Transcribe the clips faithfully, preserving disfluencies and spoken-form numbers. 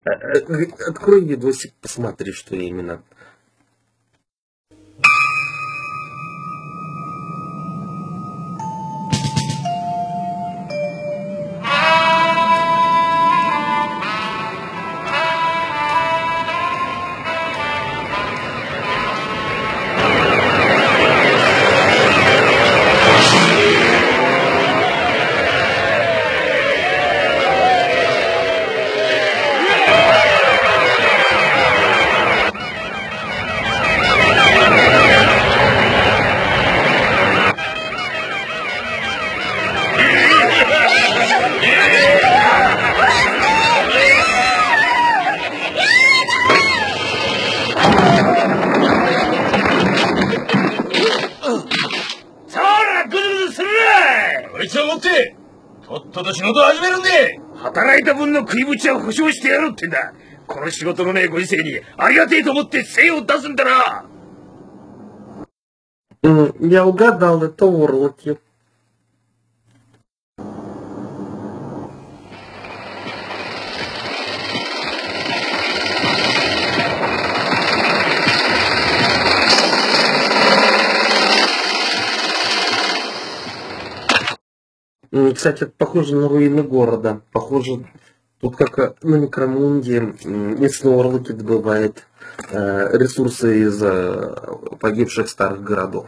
Открой видосик, посмотри, что именно. とっとと仕事を始めるんで。働いた分の食いぶちは保証してやるってんだ。この仕事のねえご時世にありがてえと思って精を出すんだな。 Я угадал, это уроки. Кстати, это похоже на руины города. Похоже, тут как на Некромунде местные орлыки добывают э, ресурсы из э, погибших старых городов.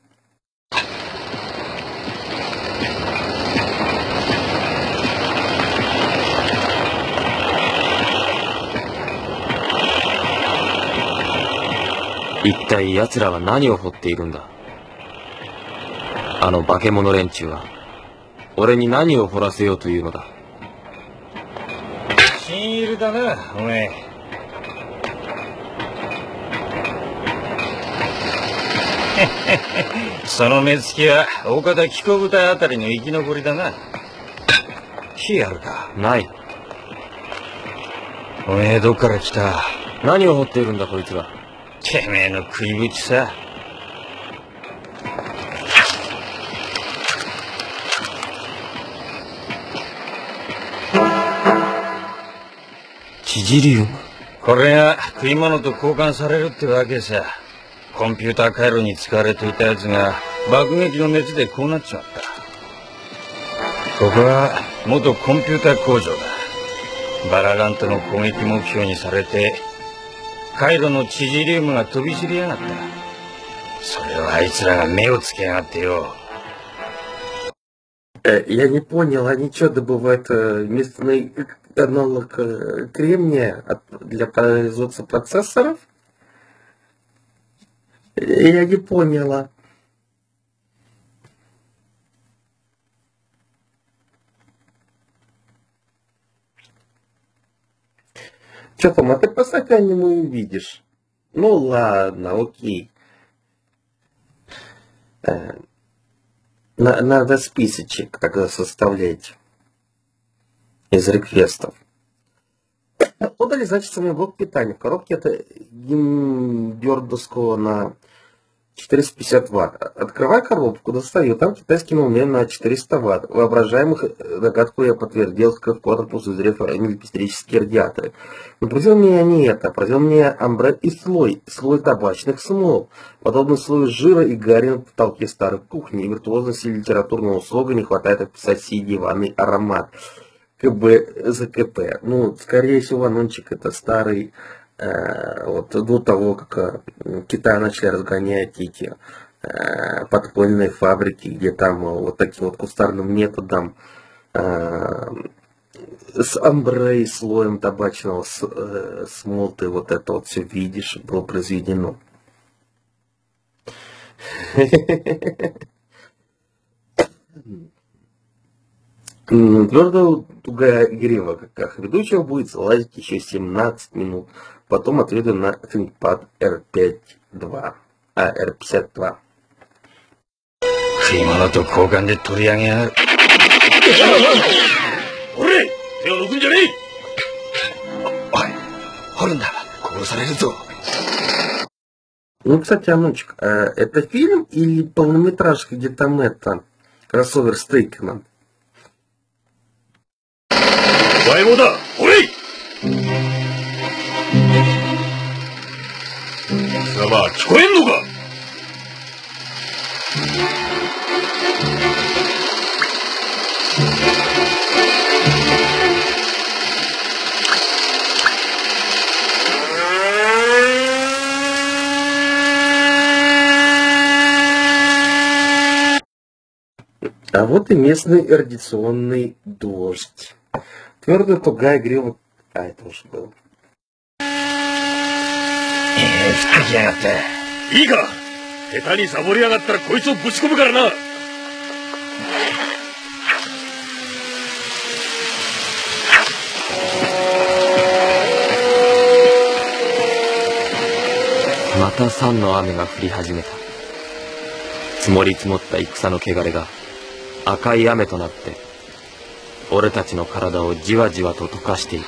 Иттай奴らは何を掘っているんだ。あの化け物連中は俺に何を掘らせようというのだ。 新入りだな、おめえ。その目つきは大方貴公部隊あたりの生き残りだな。火あるか？ ない。 おめえどっから来た？ 何を掘っているんだこいつは。 てめえの食いぶちさ。 チジリウム。 これが食い物と交換されるってわけさ。コンピューター回路に使われていたやつが爆撃の熱でこうなっちまった。ここは元コンピューター工場だ。バララントの攻撃目標にされて回路のチジリウムが飛び散りやがった。それをあいつらが目をつけやがってよ。 Я не понял, они что, добывают местный аналог кремния для производства процессоров? Я не поняла. Что там, а ты по стаканину увидишь? Ну ладно, окей. Надо списочек тогда составлять из реквестов. Подали, значит, мне блок питания. В коробке это гимбердовского на четыреста пятьдесят ватт. Открываю коробку, достаю. Там китайский наумер на четыреста ватт. Воображаемых догадку я подтвердил, как корпус, узрев электрические радиаторы. Но поразил меня не это. Поразил меня амбре и слой. Слой табачных смол. Подобно слою жира и гари на потолке старой кухни. И виртуозности литературного слога не хватает описать сей диванный аромат. КБ за КП. Ну, скорее всего, Ванончик это старый, э, вот до того, как э, Китай начали разгонять эти э, подпольные фабрики, где там э, вот таким вот кустарным методом э, с амбре и слоем табачного с, э, смолты вот это вот все видишь, было произведено. Твердая тугая грива, как ведущего, будет залазить еще семнадцать минут. Потом отведу на ThinkPad эр пять два, а, эр пятьдесят два. 食い物と交換で取り上げやがる。おれ、手を抜くんじゃねえ。おい、掘るんだ。殺されるぞ。 Ну, кстати, Анучик, а это фильм или полнометражка, где там это кроссовер с Тейкеном? お前もだ、おれい。 貴様、聞こえんのか？ А вот и местный эрудиционный дождь. Твердая тугая грива... А, это уже было. ふきやがって。いいか、下手にサボりやがったらこいつをぶち込むからな。 また酸の雨が降り始めた。積もり積もった戦の汚れが赤い雨となって俺たちの体をじわじわと溶かしていく。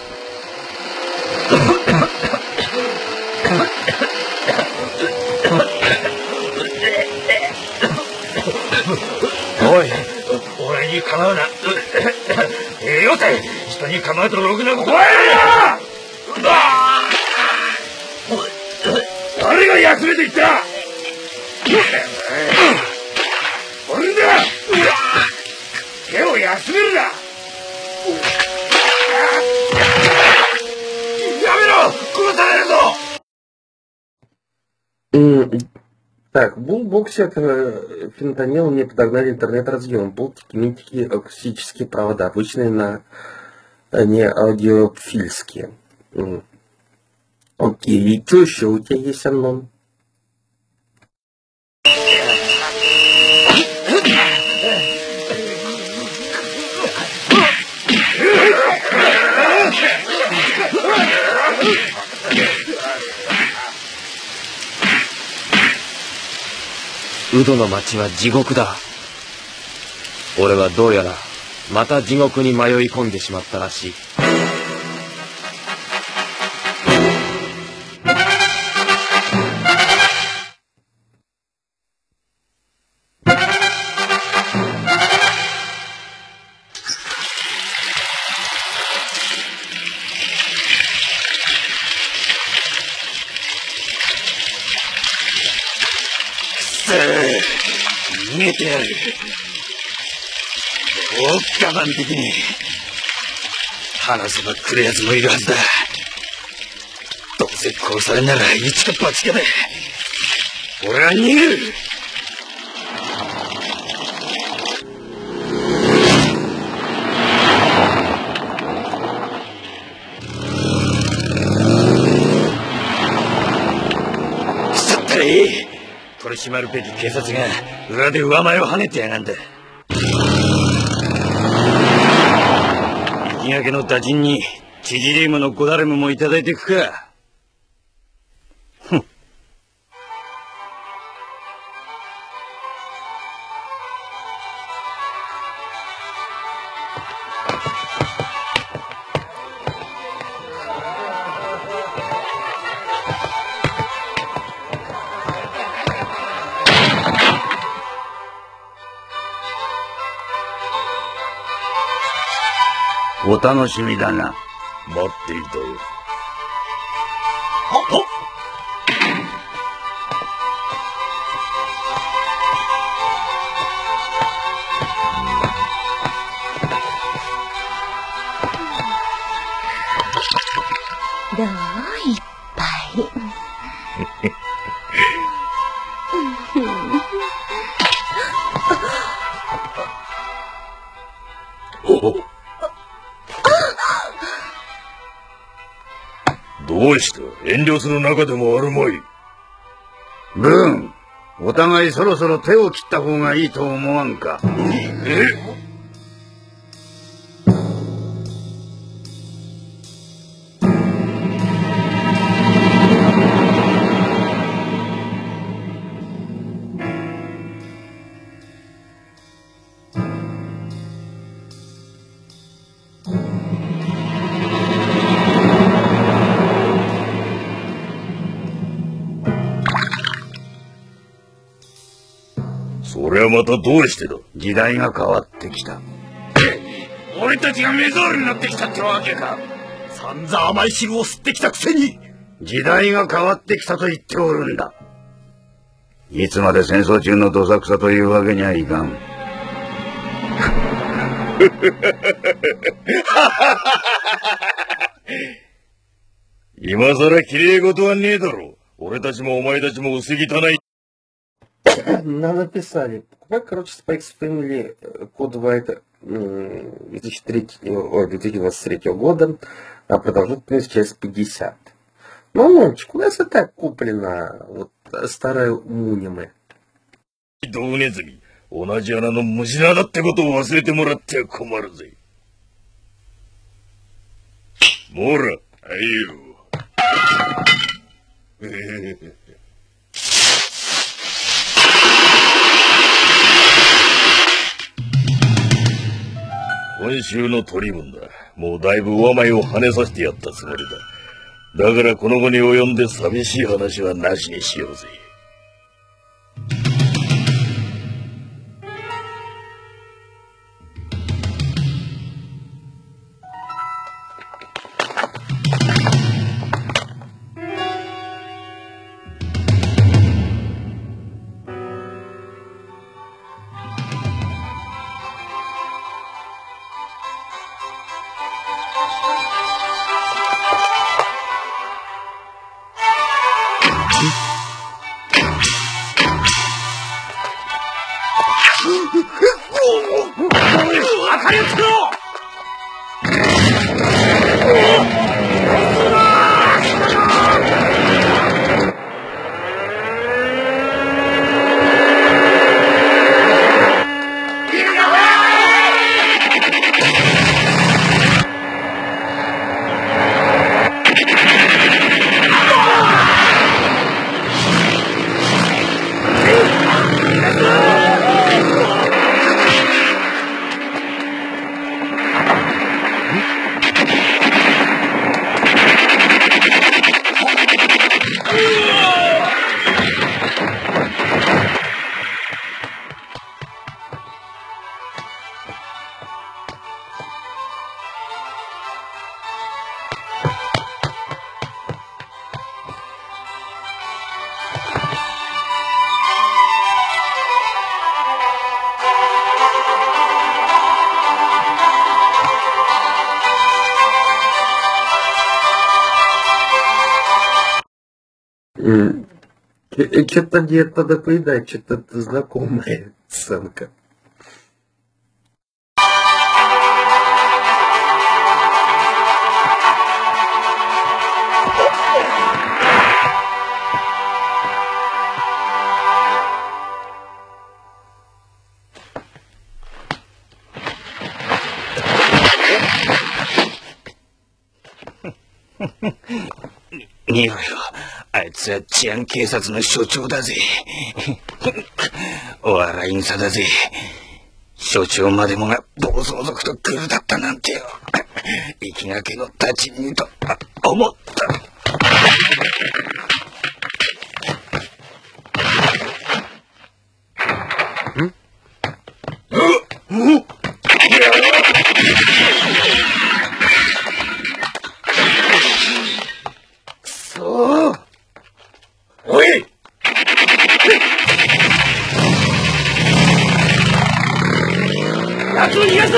おい、俺に構うな。ええよって人に構うとろくな怖いな。誰が休めていった？俺だ。手を休めるな。やめろ、殺されるぞ。 Так, булбоксе это фентанил мне подогнали интернет-разъем. Бултики, митики, акустические провода, обычные на не аудиофильские. Окей, и что еще у тебя есть, Аннон? ウドの町は地獄だ。俺はどうやらまた地獄に迷い込んでしまったらしい。 逃げてやる。おっ我慢できねえ。話せば来るやつもいるはずだ。どうせ殺されんなら一か八かで俺は逃げる。しちゃったらいい。取り締まるべき警察が裏で上前を跳ねてやがんだ。行きがけの打尽にチジリウムのゴダレムもいただいていくか。ふん。お楽しみだな。待っていたよ。はっどういっぱい。 どうした？遠慮する中でもあるまい。ブーン、お互いそろそろ手を切った方がいいと思わんか。え？それはまたどうしてだ？時代が変わってきた。俺たちが目障りになってきたってわけか。散々甘い汁を吸ってきたくせに。 時代が変わってきたと言っておるんだ。いつまで戦争中のどさくさというわけにはいかん。今さら綺麗事はねえだろ。俺たちもお前たちも薄汚い。 Нам написали, покупай, короче, Spikes Family Code White две тысячи третьего, ой, две тысячи двадцать третьего года, а продолжительность через пятьдесят. Ну, мальчик, у нас и так куплено вот старое Муниме. ドネズミ、同じ穴の虫なだってことを忘れてもらっては困るぜ。もら、はいよ。今週の取り分だ。もうだいぶ上前を跳ねさせてやったつもりだ。だからこの後に及んで寂しい話はなしにしようぜ。 Что-то где-то допоедать, что-то знакомая сценка. 見ろよ、あいつは治安警察の署長だぜ。お笑い草だぜ。署長までもが暴走族とグルだったなんてよ。生きがけの立ちにと思った。ん？うっ！そう。おい！奴を逃がすぞ！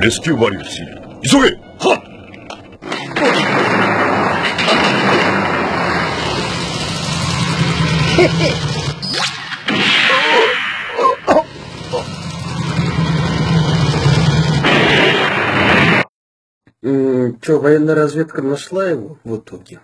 レスキューバリルシー。急げ。はっ。 Че, военная разведка нашла его в итоге?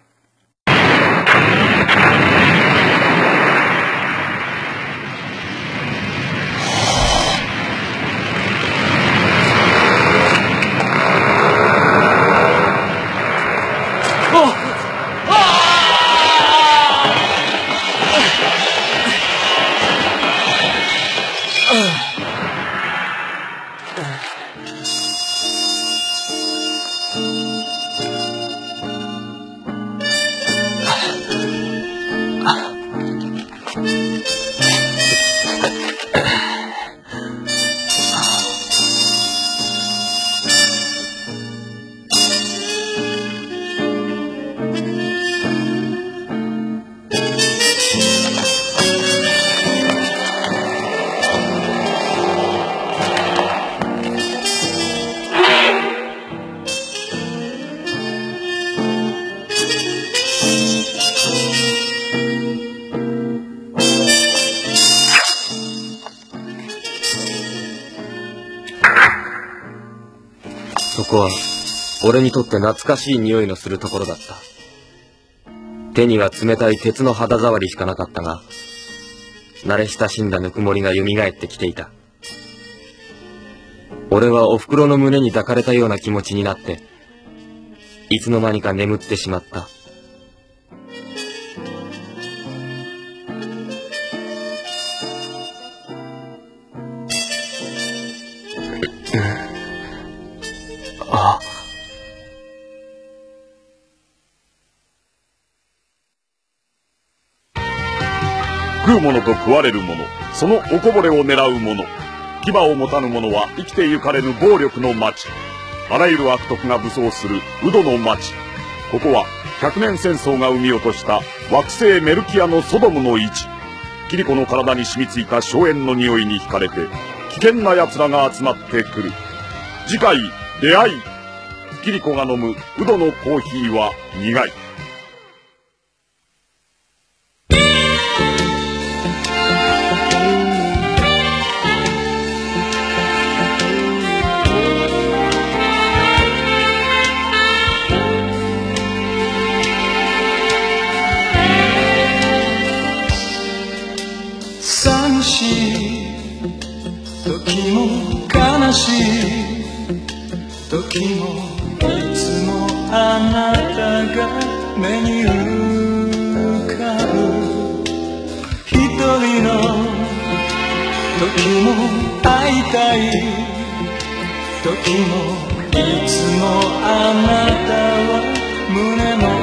そこは俺にとって懐かしい匂いのするところだった。手には冷たい鉄の肌触りしかなかったが、慣れ親しんだぬくもりが蘇ってきていた。俺はお袋の胸に抱かれたような気持ちになって、いつの間にか眠ってしまった。ああ。 食うものと食われるもの、そのおこぼれを狙う者、牙を持たぬ者は生きてゆかれぬ暴力の町。あらゆる悪徳が武装するウドの町。ここは百年戦争が生み落とした惑星メルキアのソドムの位置。キリコの体に染みついた硝煙の匂いに惹かれて危険な奴らが集まってくる。次回出会い。キリコが飲むウドのコーヒーは苦い。 寂しい時も悲しい時もいつもあなたが目に浮かぶ。一人の時も会いたい時もいつもあなたは胸の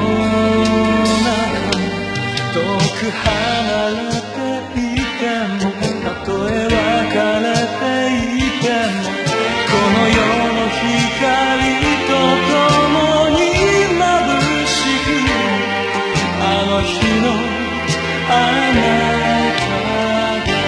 中遠く離れていてもたとえ別れていてもこの世の光と共に眩しくあの日のあなたが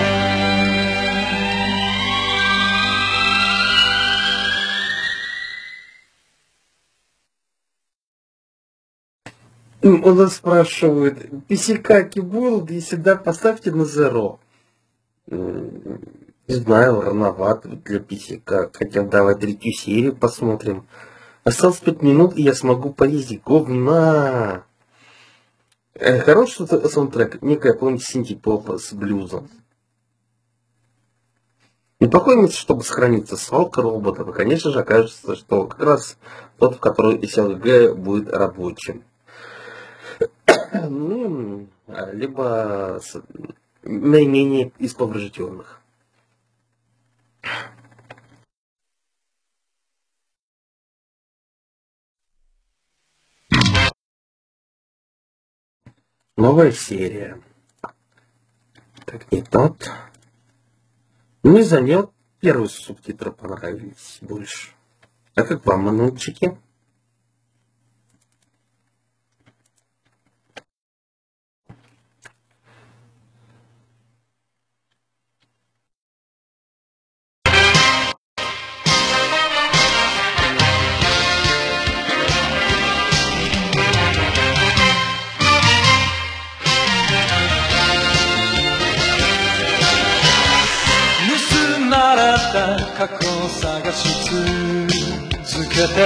Он нас спрашивает, пи си каки World, если да, поставьте на Zero. Не знаю, рановато для пи си как. Хотя давай третью серию посмотрим. Осталось пять минут, и я смогу поездить. Говна! Э, хороший саундтрек, некая, помните, синти-поп с блюзом. Неплохое место, чтобы сохраниться. Свалка роботов. И, конечно же, окажется, что как раз тот, в который эс эл гэ будет рабочим. Ну, либо с, наименее из поврежденных. Новая серия. Так, не тот. Мне занял первые субтитры понравились больше. А как вам, манутчики? 過去を探し続けて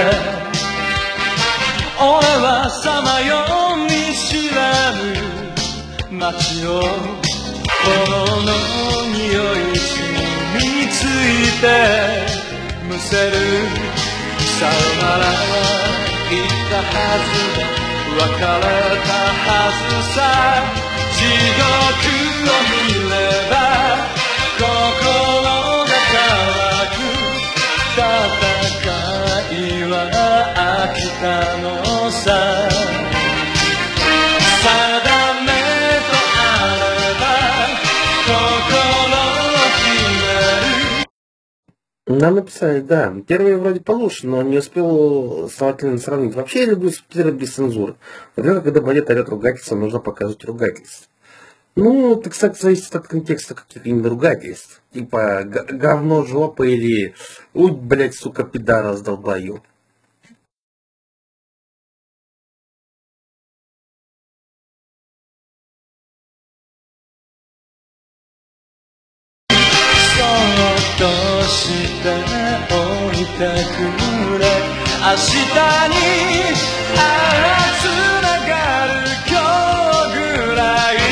俺はさまよう見知らぬ街を炎の匂い染みついてむせるさよなら言ったはず別れたはずさ地獄を見れば心が乾く戦いは飽きたのさ定めとあれば心を決める Нам написали, да, первый вроде получше, но не успел основательно сравнить. Вообще я люблю субтитры без цензуры. Например, когда балет орет ругательство, нужно показывать ругательство. Ну, это, кстати, зависит от контекста каких-нибудь ругательств. Типа говно, жопа или ой, блядь, сука, пидара, раздолбаю. 「明日にあつながる今日ぐらい」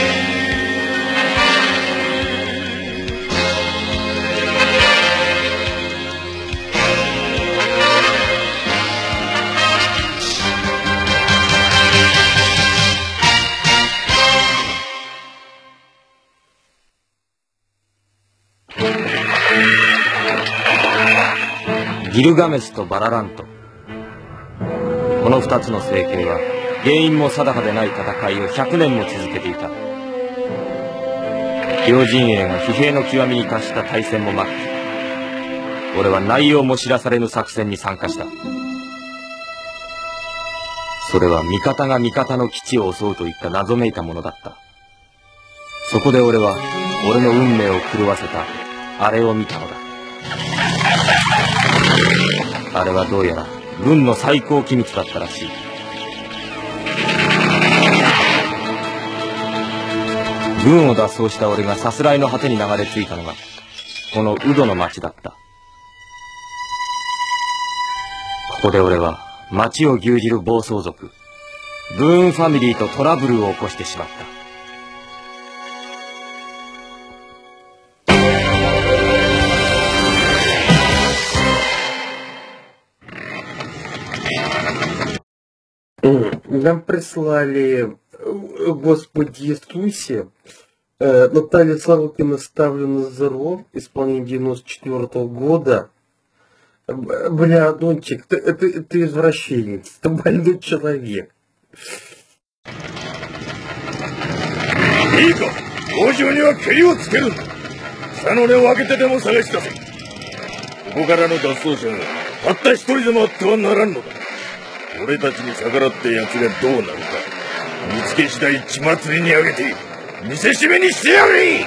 ギルガメスとバララント、この二つの政権は原因も定かでない戦いをひゃくねんも続けていた。両陣営が疲弊の極みに達した大戦も末期、俺は内容も知らされぬ作戦に参加した。それは味方が味方の基地を襲うといった謎めいたものだった。そこで俺は俺の運命を狂わせたあれを見たのだ。あれはどうやら軍の最高機密だったらしい。軍を脱走した俺がさすらいの果てに流れ着いたのがこのウドの町だった。ここで俺は町を牛耳る暴走族ブーンファミリーとトラブルを起こしてしまった。 Нам прислали, господи Иисусе, э, Наталья Сорокина «Ставлю на зеро», исполнение девяносто четвёртого года. Бля, Дончик, ты, ты, ты извращенец, ты больной человек. いいか、王女には蹴りをつける。草の根を開けてでも探し出せ。ここからの脱走者がたった一人でもあってはならんのだ。俺たちに逆らって奴がどうなるか見つけ次第血祭りにあげて見せしめにしてやれ。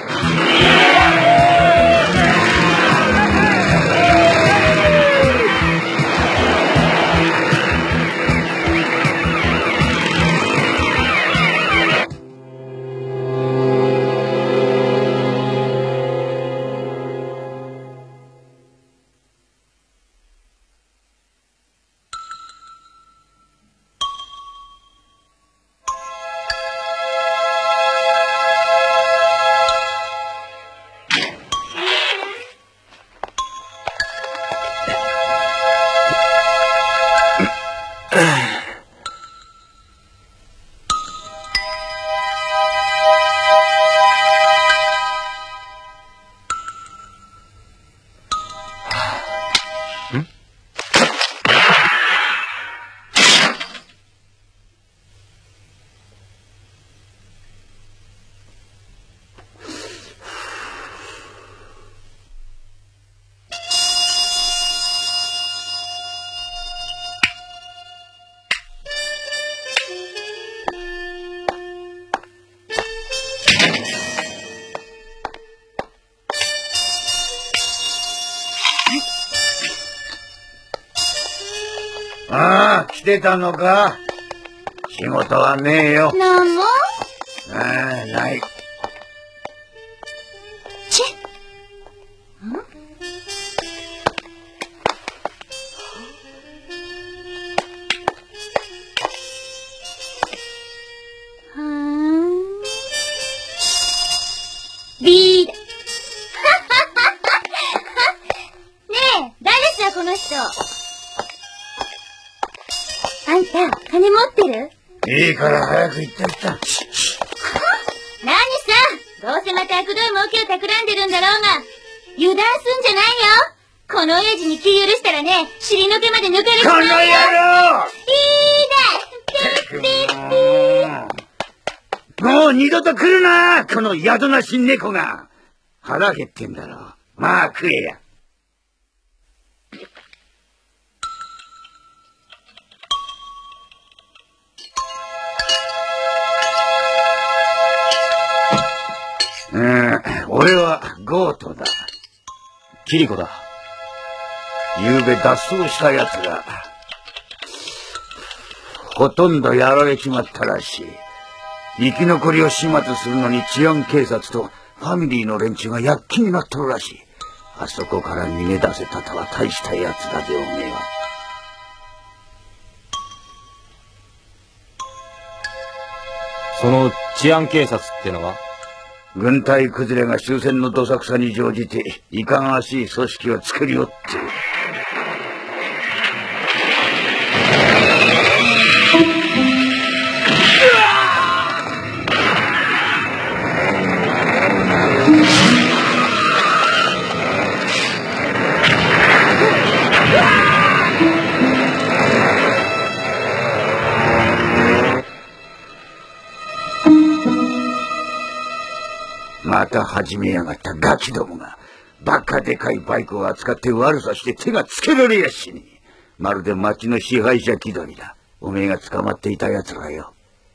ああ、来てたのか。仕事はねえよ。 なんも？ ああ、ない。 ちんビーだ。ねえ、誰さこの人。あんた、金持ってる？ いいから早く行ってきた。 何さ、どうせまた悪どい儲けを企んでるんだろうが、油断すんじゃないよ。この親父に気許したらね、尻の毛まで抜かれちまうよ。 この野郎！ いいね。ピッピッピー。 もう二度と来るな、この宿なし猫が。腹減ってんだろ。まあ食えや。うん、俺はゴートだ。 キリコだ。 昨べ脱走した奴が、ほとんどやられちまったらしい。生き残りを始末するのに治安警察とファミリーの連中が躍起になっとるらしい。あそこから逃げ出せたとは大した奴だぜ、おめえは。 その治安警察ってのは？ 軍隊崩れが終戦のどさくさに乗じていかがわしい組織を作りよって。また始めやがったガキどもが、バカでかいバイクを扱って悪さして手がつけられやしねえ。まるで町の支配者気取りだ。おめえが捕まっていた奴らよ。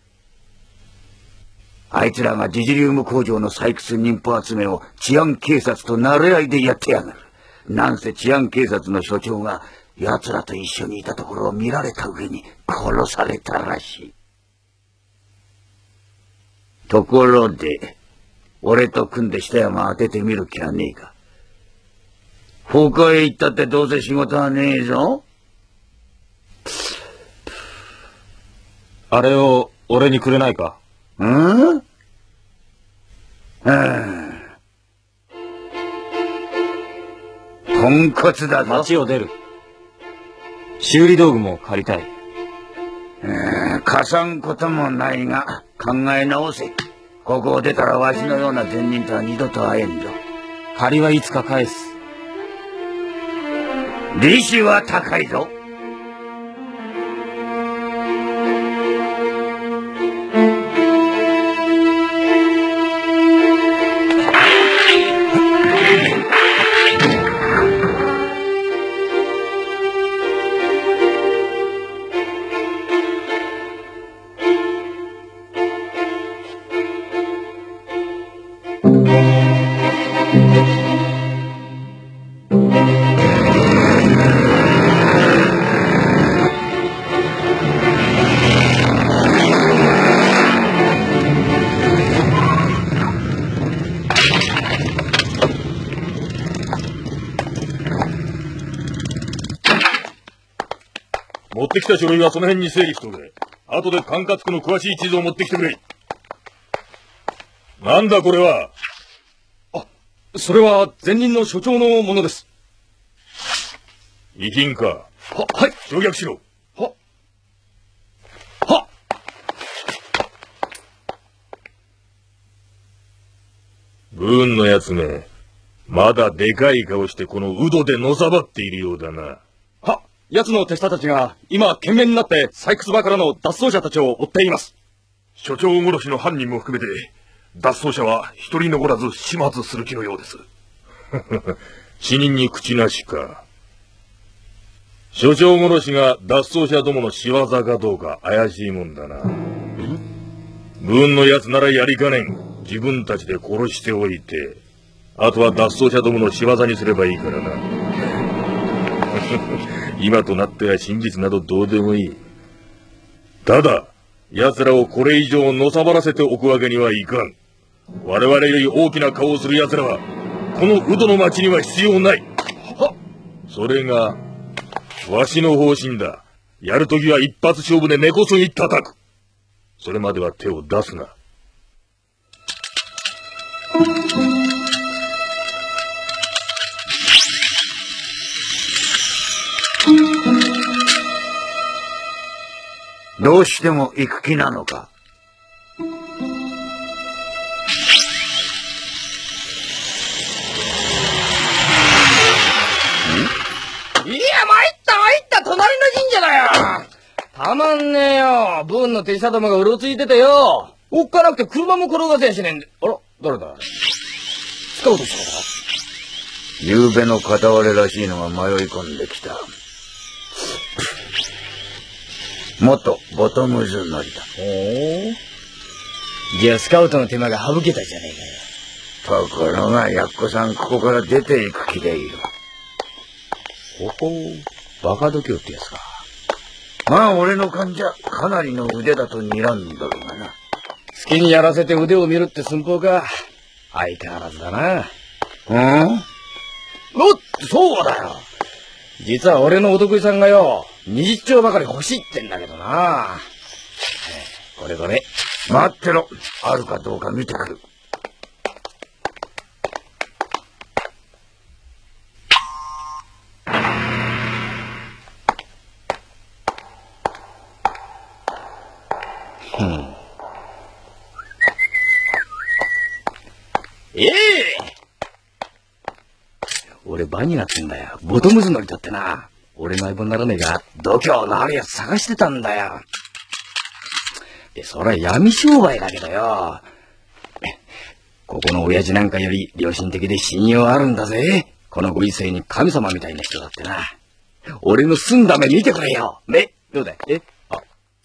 あいつらがジジリウム工場の採掘人歩集めを治安警察と慣れ合いでやってやがる。なんせ治安警察の所長が奴らと一緒にいたところを見られた上に殺されたらしい。ところで、俺と組んで下山当ててみる気はねえか。他へ行ったってどうせ仕事はねえぞ。 あれを俺にくれないか？ うん？はあ、ポンコツだぞ。 町を出る。修理道具も借りたい。 うん、貸さんこともないが考え直せ。ここを出たらわしのような善人とは二度と会えんぞ。 借りはいつか返す。 利子は高いぞ。 持ってきた書類はその辺に整理しておけ。後で管轄区の詳しい地図を持ってきてくれ。なんだこれは。 あ、それは前任の所長のものです。 遺品か。 は、はい。 焼却しろ。 は、は。 ブーンのやつめ、まだでかい顔してこのウドでのさばっているようだな。 は、奴の手下たちが今懸命になって採掘場からの脱走者たちを追っています。 所長殺しの犯人も含めて、脱走者は一人残らず始末する気のようです。死人に口なしか。所長殺しが脱走者どもの仕業かどうか怪しいもんだな。ブーンのやつならやりかねん。自分たちで殺しておいて、あとは脱走者どもの仕業にすればいいからな。今となっては真実などどうでもいい。ただ、奴らをこれ以上のさばらせておくわけにはいかん。我々より大きな顔をする奴らは、このウドの町には必要ない。はっ、それが、わしの方針だ。やるときは一発勝負で根こそぎ叩く。それまでは手を出すな。 どうしても行く気なのか？ いや、参った参った、隣の神社だよ。たまんねえよ。ブーンの手下どもがうろついててよ。おっかなくて車も転がせやしねえんで。あら、誰だ？スカウトしたのか？ 夕べの片割れらしいのが迷い込んできた。元ボトムズ乗りだ。 おお。じゃあスカウトの手間が省けたじゃねえかよ。ところが、やっこさんここから出ていく気でいる。 ほほう、バカ度胸ってやつか。 まあ俺の勘じゃかなりの腕だと睨んどるがな。 好きにやらせて腕を見るって寸法か。相変わらずだな。 うん？ おっ、そうだよ。実は俺のお得意さんがよ、二十丁ばかり欲しいってんだけどな。これこれ。 待ってろ。あるかどうか見てくる。 うん。ええ俺バニラってんだよ。ボトムズ乗りだってな。俺の相棒にならねえが、度胸のあるやつ探してたんだよ。で、そりゃ闇商売だけどよ。ここの親父なんかより良心的で信用あるんだぜ。このご時世に神様みたいな人だってな。俺の澄んだ目見てくれよ。ね、どうだい？え？あ。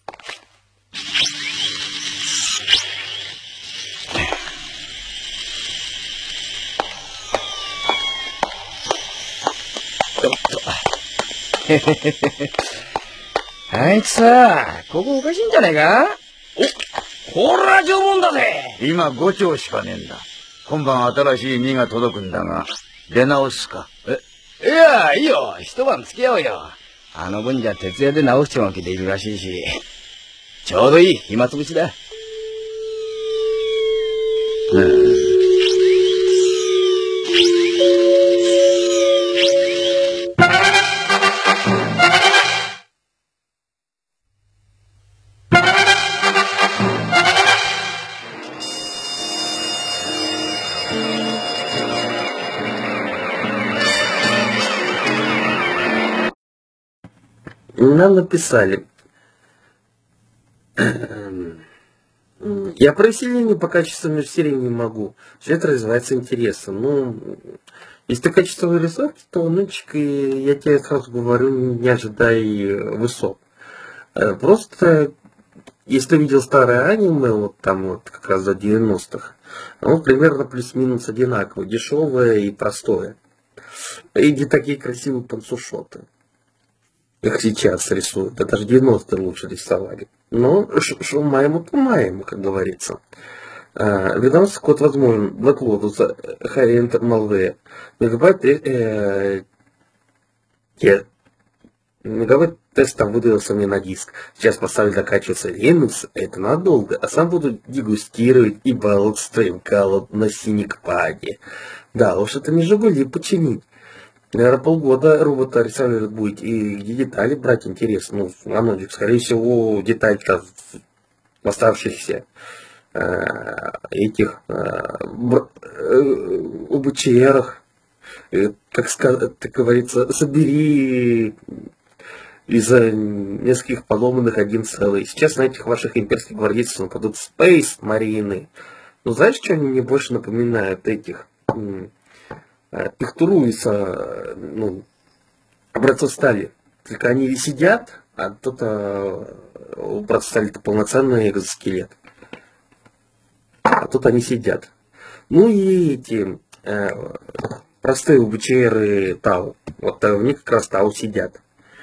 あいつさ、ここおかしいんじゃねえか？お、これは縄文だぜ。 今ご丁しかねえんだ。今晩新しい荷が届くんだが、出直すか？ え、いや、いいよ。一晩付き合おうよ。あの分じゃ徹夜で直しちまう気でいるらしいし。ちょうどいい暇つぶしだ。うん。 Нам написали. Я про усиление по качеству межсерии не могу. Сюжет развивается интересом. Ну, если ты качествовый рисовки, то, нычек, и я тебе сразу говорю, не ожидай высот. Просто, если ты видел старое аниме, вот там вот как раз за девяностых, оно примерно плюс-минус одинаково, дешевое и простое. И не такие красивые панцушоты, как сейчас рисуют. Да даже девяностые лучше рисовали. Но что маем, то маем, как говорится. Ведомство код возможен. Black Lotus, High-End Malware. Мегабайт, э, э, мегабайт тест там выдавился мне на диск. Сейчас поставили докачиваться Linux, это надолго. А сам буду дегустировать и баллстейм калот на синикпаде. Да, уж это не Жигули починить. Наверное, полгода робота рисовать будет, и где детали брать интересно. Ну, на многих, скорее всего, детали-то в оставшихся э, этих э, ОБЧРах, э, как, как говорится, собери из нескольких поломанных один целый. Сейчас на этих ваших имперских гвардейцев нападут Space Марины. Ну, знаешь, что они мне больше напоминают этих... Пихтуруются, ну, образцов стали. Только они сидят, а тут а, у образцов стали-то полноценный экзоскелет. А тут они сидят. Ну и эти э, простые УБЧРы Тау. Вот в них как раз Тау сидят.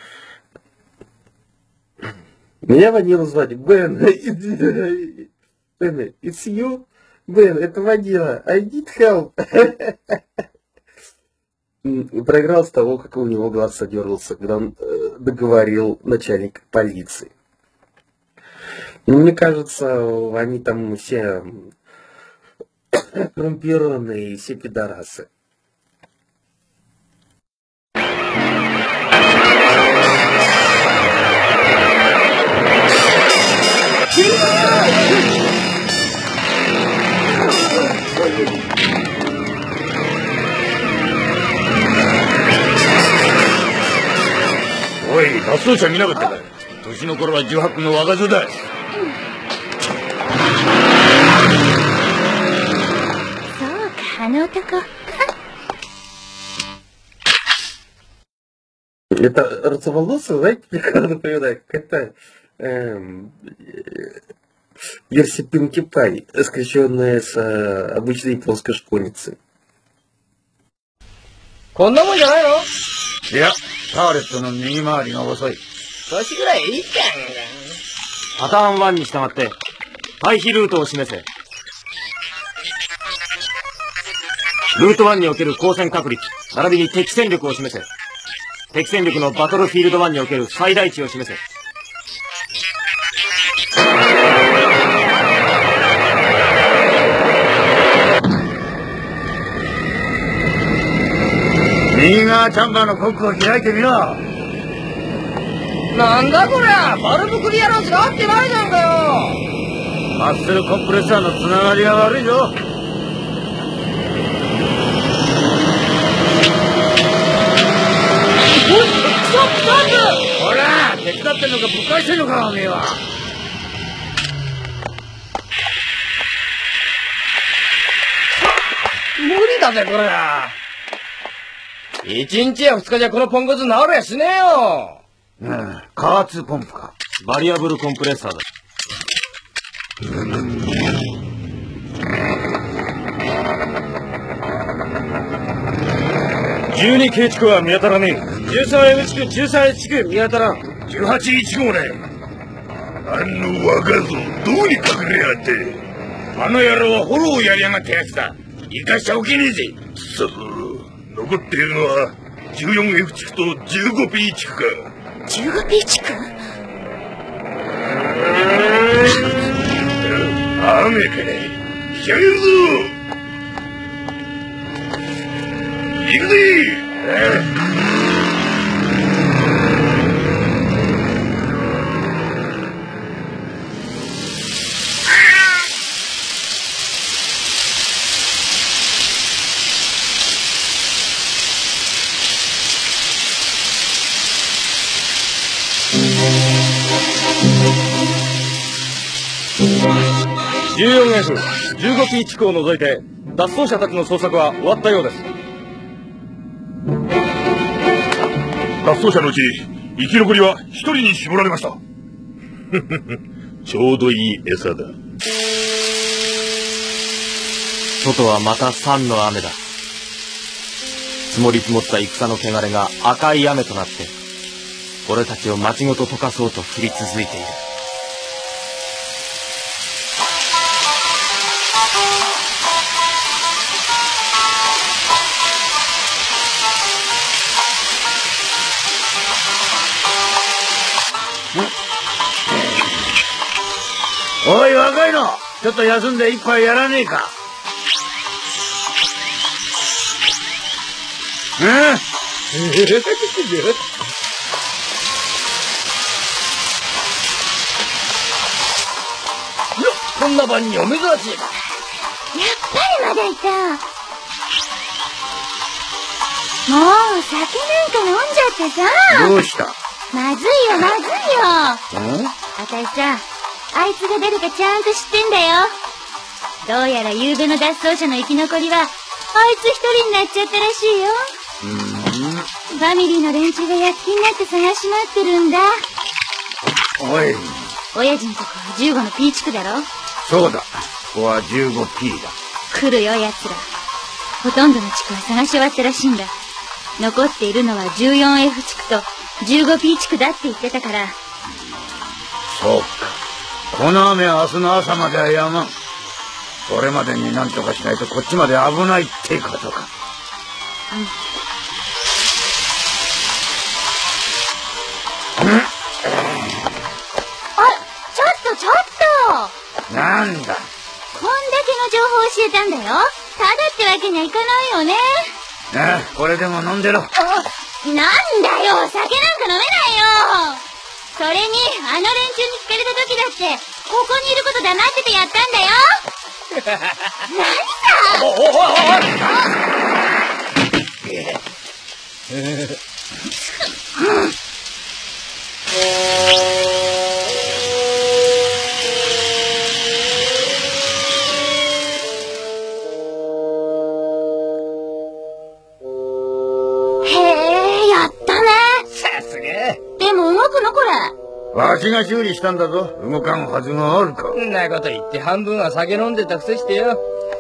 Меня Ванила звали. Бен, Бен, it's you? Бен, это Ванила. I need help. Проиграл с того, как у него глаз задергался, когда он э, договорил начальника полиции. Ну, мне кажется, они там все коррумпированные, все пидорасы. 脱走者見なかったかい。年の頃はじゅうはっこの若造だ。そうか、 あの男。 Это розоволосый, знаете, мне кажется, напоминает какая-то эм, версия Пинки Пай, скрещенная с э, обычной японской школьницей. こんなもんじゃないの？ いや、シャーレットの右回りが遅い。 少しぐらいいいじゃん。 パターンワンに従って退避ルートを示せ。ルートワンにおける光線確率並びに敵戦力を示せ。敵戦力のバトルフィールドワンにおける最大値を示せ。 右側チャンバーのコックを開いてみろ。 なんだこりゃ、バルブクリアなんてなってないじゃんかよ。 マッスルコンプレッサーのつながりが悪いぞ。ほら、手伝ってんのかぶっ返してんのか、おめえは。 無理だぜ、これ。一日や二日じゃこのポンコツ治るやしねえよ。 うん、加圧ポンプか。 バリアブルコンプレッサーだ。 じゅうに系地区は見当たらねえ。 じゅうさんエム 地区、じゅうさんエイチ地区見当たらん。 じゅうはちいち号ね。あの若造、どこに隠れやがって。あの野郎はフォローやりやがったやつだ。生かしちゃおけねえぜ。そう、残っているのは じゅうよんエフ 地区と じゅうごピー 地区か。 じゅうごピー 地区？ 雨かい。引き上げるぞ。行くぜ。 じゅうよんエフ、じゅうごピー 地区を除いて脱走者たちの捜索は終わったようです。 脱走者のうち生き残りは一人に絞られました。ちょうどいい餌だ。 外はまた酸の雨だ。積もり積もった戦の汚れが赤い雨となって俺たちを街ごと溶かそうと降り続いている。 おい、若いの、ちょっと休んで一杯やらねえか。うん。 こんな晩にお珍しい。やっぱりまだいた。もう酒なんか飲んじゃってさ。 どうした？ まずいよまずいよ。あたいさ、あいつが誰かちゃんと知ってんだよ。どうやら夕べの脱走者の生き残りはあいつ一人になっちゃったらしいよ。 うーん。 ファミリーの連中が躍起になって探し回ってるんだ。 おい、 親父のとこはじゅうごの P 地区だろ。 そうだ、ここは じゅうごピー だ。 来るよ奴ら。ほとんどの地区は探し終わったらしいんだ。残っているのは じゅうよんエフ 地区と じゅうごピー 地区だって言ってたから。 そうか、この雨は明日の朝まではやまん。それまでに何とかしないとこっちまで危ないってことか。 うん、あ、ちょっとちょっと。 なんだ。 こんだけの情報を教えたんだよ。ただってわけにはいかないよね。 ああ、これでも飲んでろ。 あ、なんだよ、酒なんか飲めないよ。それにあの連中に聞かれた時だってここにいること黙っててやったんだよ。何さ。おおおお。 わしが修理したんだぞ。動かんはずがあるか。 そんなこと言って半分は酒飲んでたくせしてよ。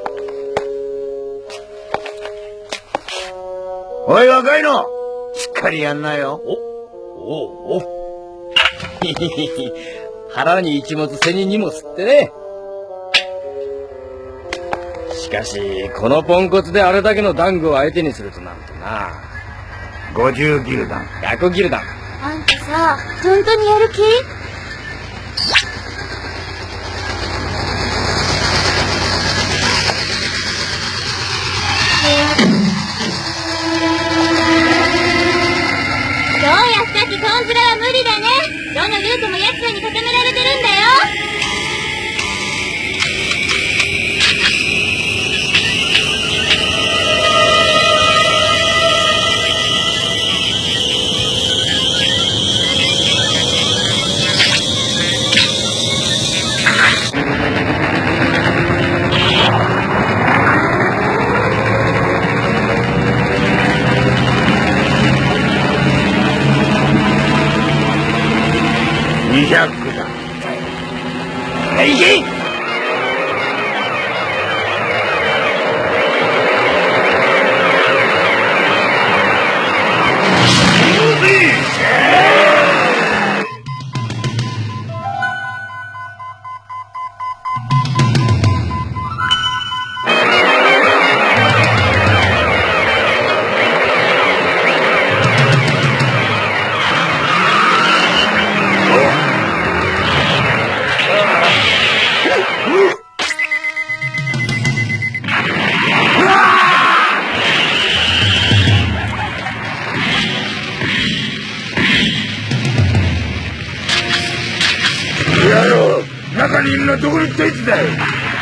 おい若いの、しっかりやんなよ。 おおお腹に一物背に荷物ってね。しかしこのポンコツであれだけの玩具を相手にするとなるとな。 ごじゅうギルダン。 ひゃくギルダン。 あんたさ、本当にやる気？どうやったってトンズラは無理だね。どのルートも奴らに固められてるんだよ。 にひゃくだ。行け！中にいるのはどこに行ったやつだよ。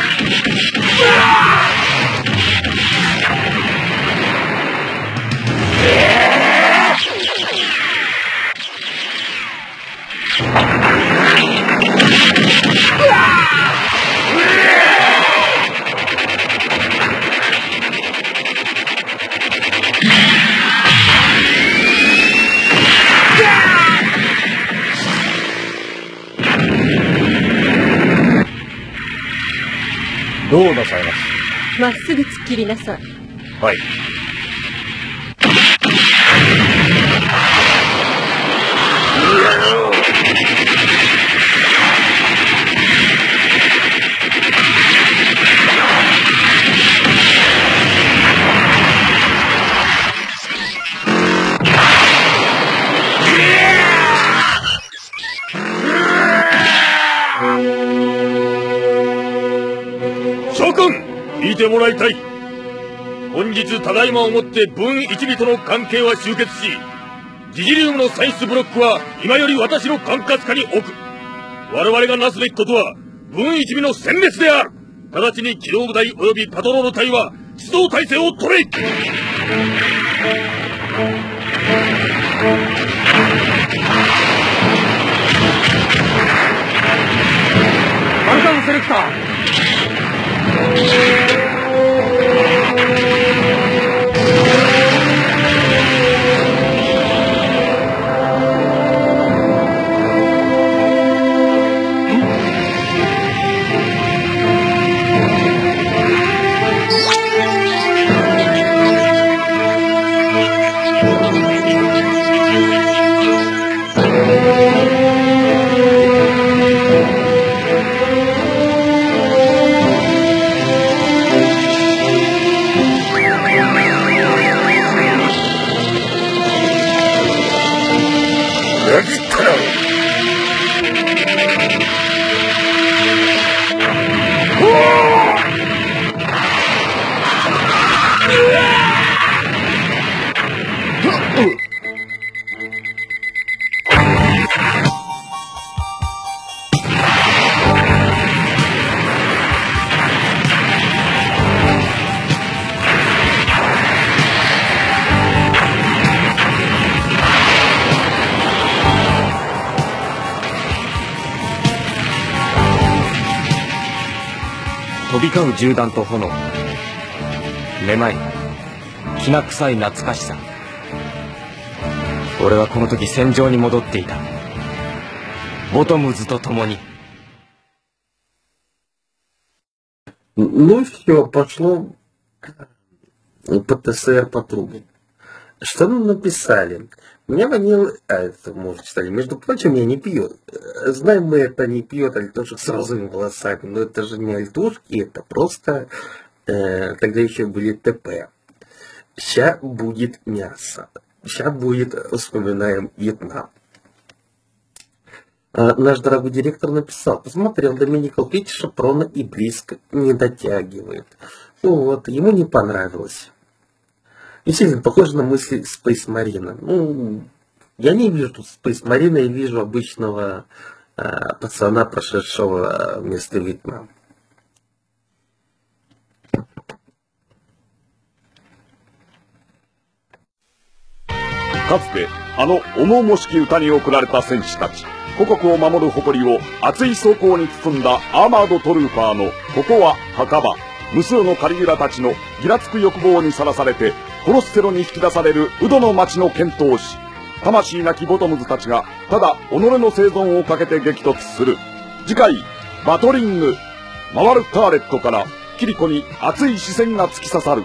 どうなさいます？ まっすぐ突っ切りなさい。 はい。 諸君、聞いてもらいたい。本日ただいまをもって分一尾との関係は終結し、ジジリウムの産出ブロックは今より私の管轄下に置く。我々がなすべきことは分一尾の殲滅である。直ちに機動部隊及びパトロール隊は出動態勢を取れ。 マルカンセレクター。 飛び交う銃弾と炎、めまい、きな臭い懐かしさ。俺はこの時戦場に戻っていた。ボトムズと共に。 Ну все, пошло по ТСР по трубам. Что нам написали? Мне вонило... А, это, может, читали. Между прочим, я не пью. Знаем мы, это не пьет альтушек с розовыми волосами. Но это же не альтушки, это просто... Э, тогда еще были ТП. Ща будет мясо. Ща будет, вспоминаем, Вьетнам. А, наш дорогой директор написал: посмотрел, Доминикал Петти Шапрона и близко не дотягивает. Вот, ему не понравилось. Действительно, похоже на мысли Space Marine. Ну, я не вижу тут Space Marine, я вижу обычного а, пацана, прошедшего вместо Вьетнама. Kaつてあの重々しき歌に送られた戦士たち、故国を守る誇りを熱い装甲に包んだアーマードトルーパーのここは墓場。無数のカリギュラたちのギラつく欲望にさらされてコロッセロに引き出されるウドの町の剣闘士、魂なきボトムズたちがただ己の生存をかけて激突する。次回バトリング。回るターレットからキリコに熱い視線が突き刺さる。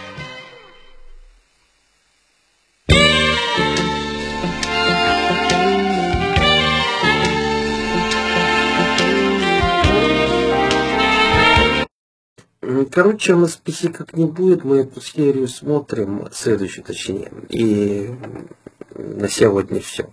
Короче, у нас пи си как не будет, мы эту серию смотрим, следующую точнее, и на сегодня все.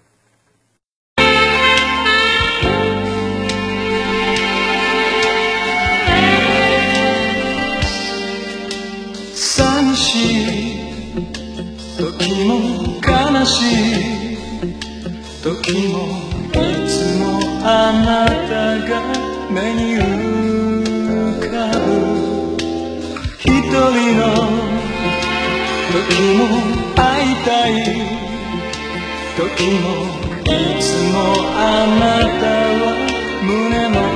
寂しい時も悲しい時もいつもあなたが目に浮かぶ。一人の時も会いたい時もいつもあなたは胸の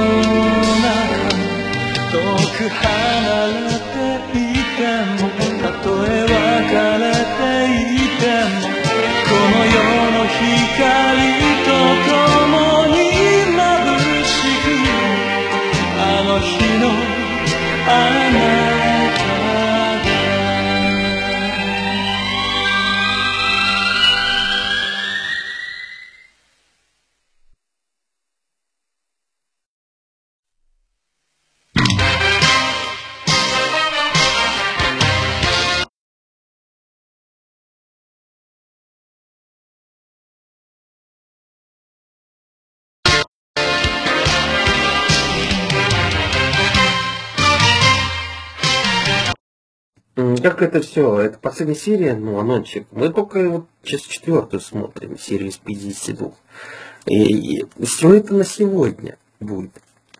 中遠く離れていてもたとえ別れていてもこの世の光と共に眩しくあの日のあなた Как это все? Это последняя серия, ну, анончик. Мы только вот сейчас четвертую смотрим, серию из пятидесяти двух. И, и все это на сегодня будет.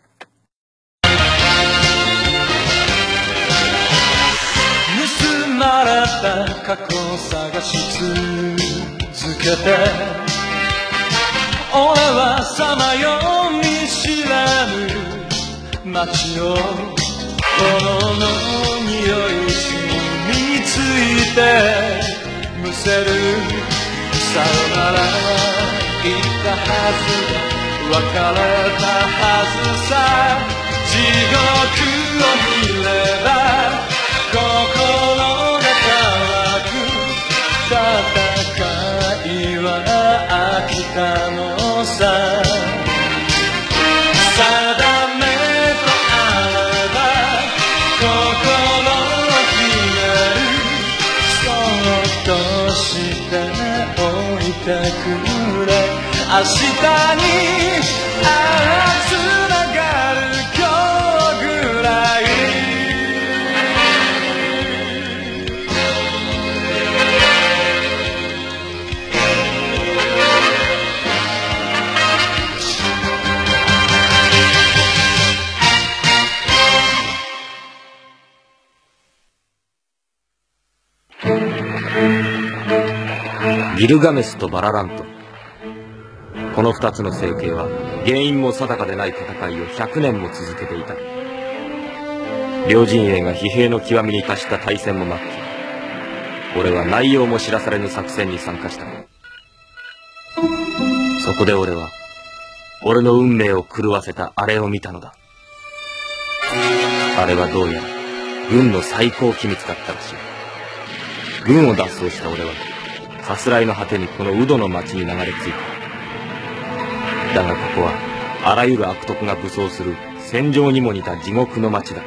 「炎の匂い染みついてむせる」「さよなら言ったはず別れたはずさ」「地獄を見れば心が乾く」「戦いは飽きたのさ」明日にあつながる今日ぐらいギルガメスとバララント。この二つの成形は原因も定かでない戦いをひゃくねんも続けていた。 両陣営が疲弊の極みに達した大戦も末期、俺は内容も知らされぬ作戦に参加した。そこで俺は俺の運命を狂わせたあれを見たのだ。あれはどうやら軍の最高機密だったらしい。軍を脱走した俺はさすらいの果てにこのウドの町に流れ着いた。だがここはあらゆる悪徳が武装する戦場にも似た地獄の町だった。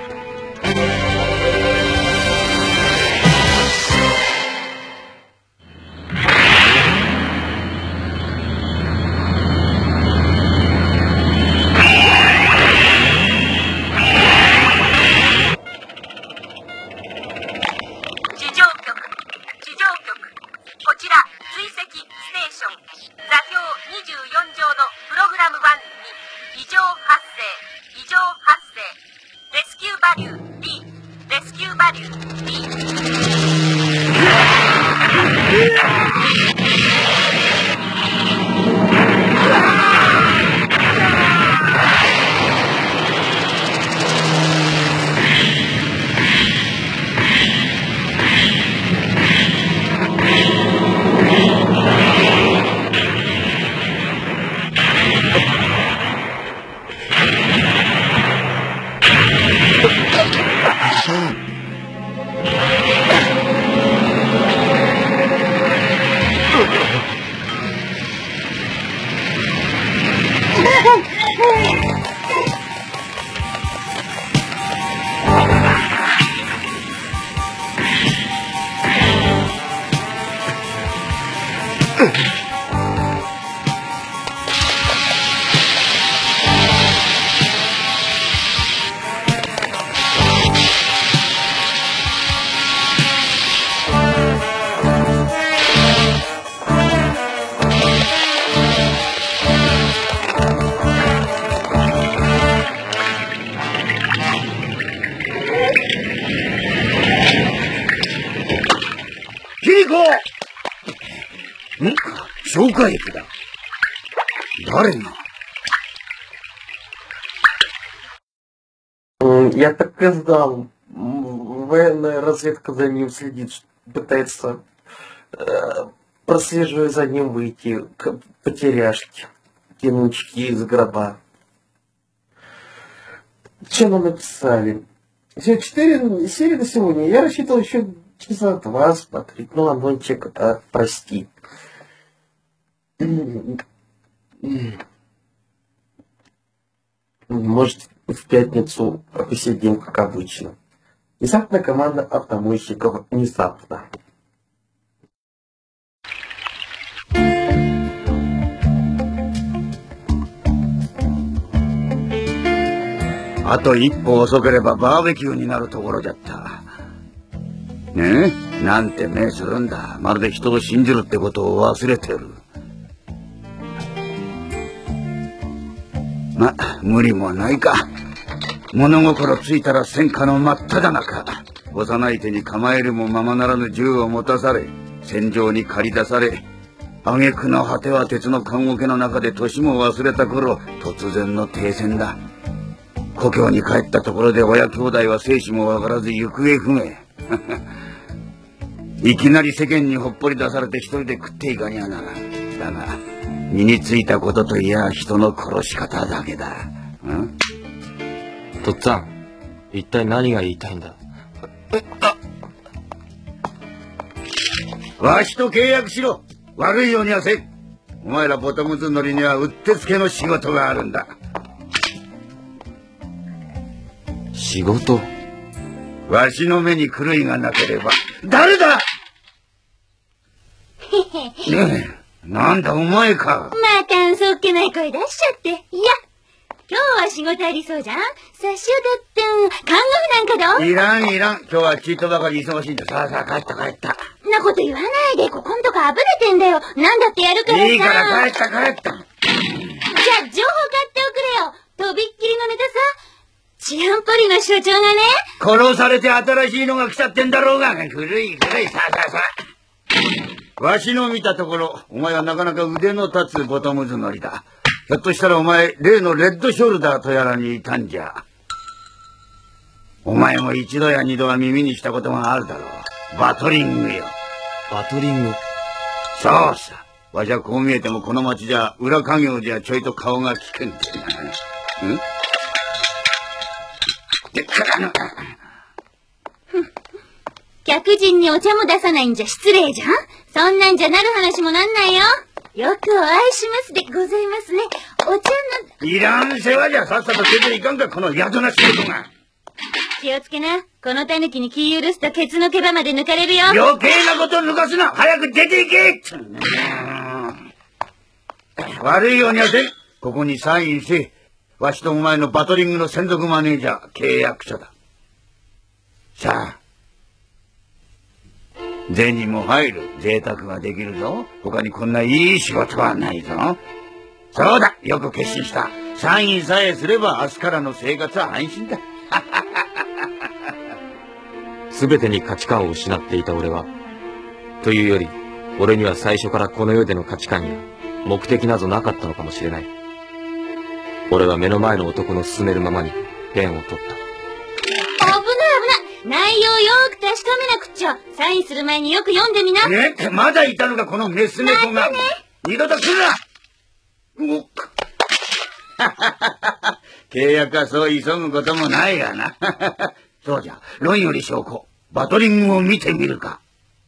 消化液だ。誰が？ Я так и знал. Военная разведка за ним следит, пытается, э, прослеживая за ним, выйти к потеряшке, кинучки из гроба. Что нам написали? Все, четыре серии на сегодня. Я рассчитывал еще часа два смотреть. Ну, Антончик, а, прости. Может, в пятницу посидим, как обычно. Внезапно команда автомойщиков внезапно. А то一歩遅ければバーベキューになるところじゃった。ねえ、なんて目するんだ。まるで人を信じるってことを忘れてる。ま、無理もないか。物心ついたら戦火の真っ只中。幼い手に構えるもままならぬ銃を持たされ、戦場に駆り出され、挙句の果ては鉄の棺桶の中で年も忘れた頃、突然の停戦だ。故郷に帰ったところで親兄弟は生死もわからず行方不明。いきなり世間にほっぽり出されて一人で食っていかにゃな。だが、身についたことといや人の殺し方だけだ。ん？ とっつぁん、一体何が言いたいんだ？ わしと契約しろ。悪いようにはせん。お前らボトムズ乗りにはうってつけの仕事があるんだ。 仕事？ わしの目に狂いがなければ。誰だ！ねえ、なんだお前か。 またそっけない声出しちゃって。いや、今日は仕事ありそうじゃん。差し寄って看護婦なんかどう？ いらんいらん。今日はちいとばかり忙しいんだ。さあさあ帰った帰った。 なこと言わないで。ここんとこあぶれてんだよ。なんだってやるからさ。 いいから帰った帰った。じゃあ情報買っておくれよ。とびっきりのネタさ。治安ポリの所長がね。 殺されて新しいのが来ちゃってんだろうが。古い古い。さあさあさあ。わしの見たところ、お前はなかなか腕の立つボトムズ乗りだ。ひょっとしたらお前、例のレッドショルダーとやらにいたんじゃ。 お前も一度や二度は耳にしたことがあるだろう。バトリングよ。 バトリング？ そうさ。わしゃこう見えてもこの町じゃ裏家業じゃちょいと顔が危険ってな。んでっからの。 客人にお茶も出さないんじゃ失礼じゃん。そんなんじゃなる話もなんないよ。よくお会いしますでございますね。お茶の。 いらん世話じゃさっさと出ていかんか、この宿な仕事が。 気をつけな。この狸に気許すとケツの毛羽まで抜かれるよ。 余計なこと抜かすな。早く出ていけ。悪いようにはせん。ここにサインせ。わしとお前のバトリングの専属マネージャー契約書だ。さあ、銭も入る。贅沢ができるぞ。他にこんないい仕事はないぞ。そうだ、よく決心した。サインさえすれば明日からの生活は安心だ。 全てに価値観を失っていた俺は、というより俺には最初からこの世での価値観や目的などなかったのかもしれない。俺は目の前の男の進めるままにペンを取った。 危ない危ない。内容よーく確かめなくっちゃ。サインする前によく読んでみな。 ねえ、まだいたのかこのメス猫が。二度と来るな。おっ契約はそう急ぐこともないがな。そうじゃ、論より証拠、バトリングを見てみるか。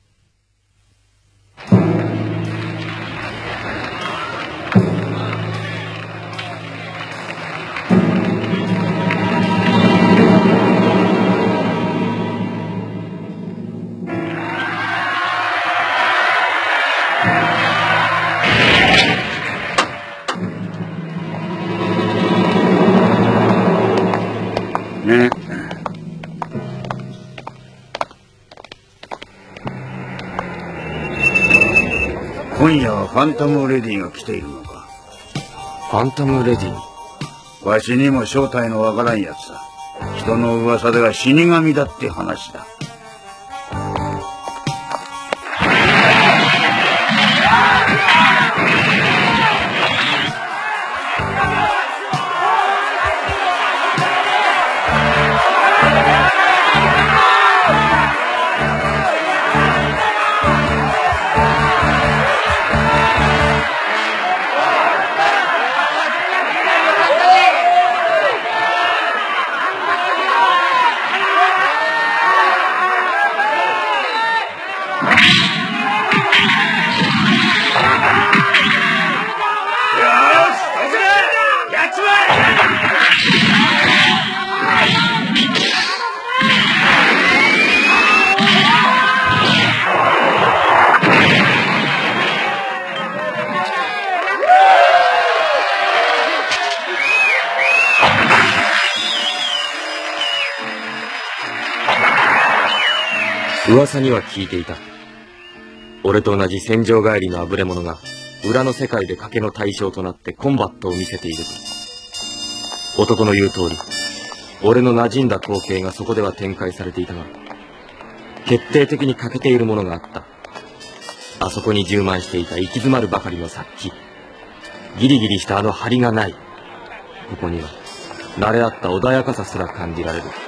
ね、今夜はファントムレディが来ているのか。 ファントムレディ？ わしにも正体のわからんやつさ。人の噂では死神だって話だ。 噂には聞いていた。俺と同じ戦場帰りのあぶれ者が裏の世界で賭けの対象となってコンバットを見せていると。男の言う通り、俺の馴染んだ光景がそこでは展開されていたが、決定的に欠けているものがあった。あそこに充満していた行き詰まるばかりの殺気、ギリギリしたあの張りがない。ここには慣れ合った穏やかさすら感じられる。